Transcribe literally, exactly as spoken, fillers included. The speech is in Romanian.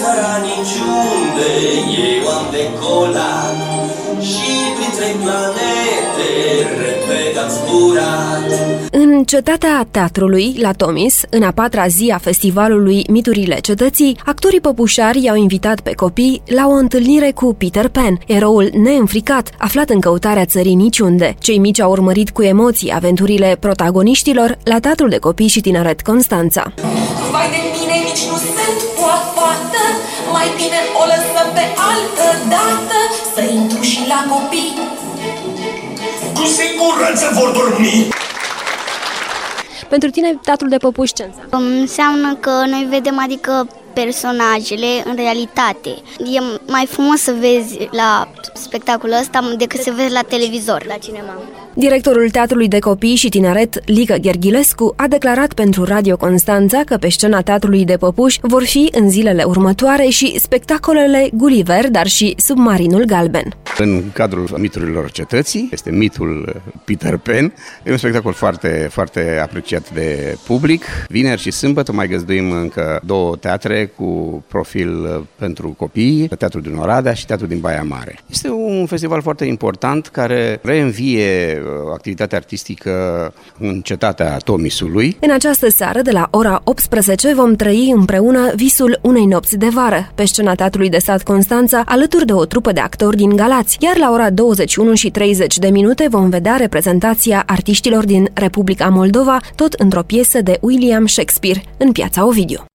seara niciunde eu am decolat și printre planete repede am zburat. În cetatea teatrului, la Tomis, în a patra zi a festivalului Miturile Cetății, actorii păpușari i-au invitat pe copii la o întâlnire cu Peter Pan, eroul neînfricat, aflat în căutarea țării niciunde. Cei mici au urmărit cu emoții aventurile protagoniștilor la Teatrul de Copii și Tineret Constanța. Vai de mine, nici nu sunt o fată, mai bine o lăsăm pe altă dată, să intru și la copii. Cu siguranță vor dormi. Pentru tine, Teatrul de Păpuși ce înseamnă? Înseamnă că noi vedem, adică, personajele în realitate. E mai frumos să vezi la spectacolul ăsta decât să vezi la televizor, la cinema. Directorul Teatrului de Copii și Tineret, Lică Gherghilescu, a declarat pentru Radio Constanța că pe scena Teatrului de Păpuși vor fi în zilele următoare și spectacolele Gulliver, dar și Submarinul Galben. În cadrul Miturilor Cetății, este mitul Peter Pan, e un spectacol foarte, foarte apreciat de public. Vineri și sâmbătă mai găzduim încă două teatre cu profil pentru copii, Teatrul din Oradea și Teatrul din Baia Mare. Este un festival foarte important care reînvie activitatea artistică în cetatea Tomisului. În această seară, de la ora optsprezece, vom trăi împreună visul unei nopți de vară, pe scena Teatrului de Sat Constanța, alături de o trupă de actori din Galați, iar la ora douăzeci și unu și treizeci de minute vom vedea reprezentația artiștilor din Republica Moldova, tot într-o piesă de William Shakespeare, în Piața Ovidiu.